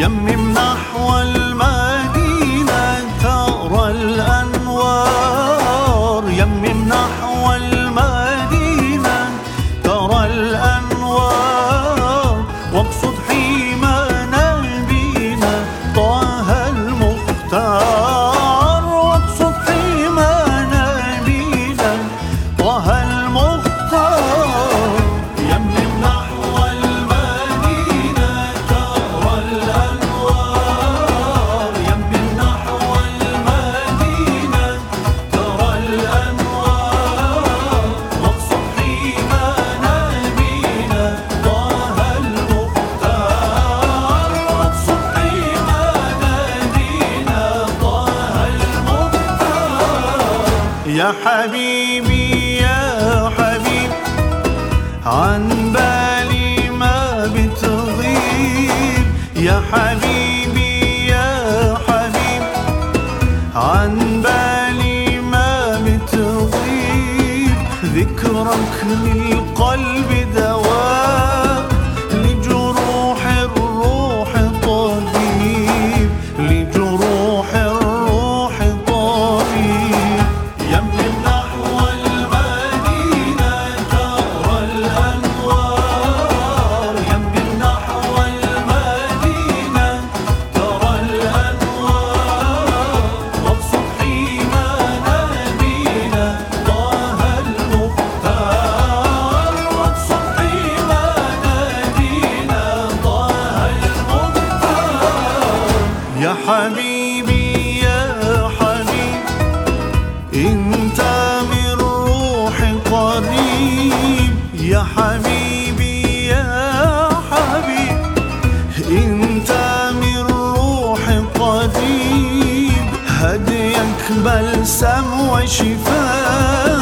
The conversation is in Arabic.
يمم نحو المدينة ترى الأنوار، يمم نحو المدينة ترى الأنوار، واقصد حيما نبينا طه المختار، واقصد حيما نبينا طه المختار. يمم نحو المدينة ترى الأنوار، يمم نحو المدينة ترى الأنوار، واقصد حيما نبينا طه المختار، واقصد حيما نبينا طه المختار. يا حبيبي يا حبيب عن بالي ما بتغيب، يا حبيبي يا حبيب عن بالي ما بتغيب، ذكرك للقلب دواء، لجروح الروح طبيب، لجروح الروح طبيب. يمم نحو المدينة ترى الأنوار، يمم نحو المدينة ترى الأنوار، واقصد حيما نبينا طه المختار، واقصد حيما نبينا طه المختار. يا حبيبي يا حبيب انت من روحي قريب، يا حبيبي يا حبيب انت من روحي قريب، هديك بلسم وشفاء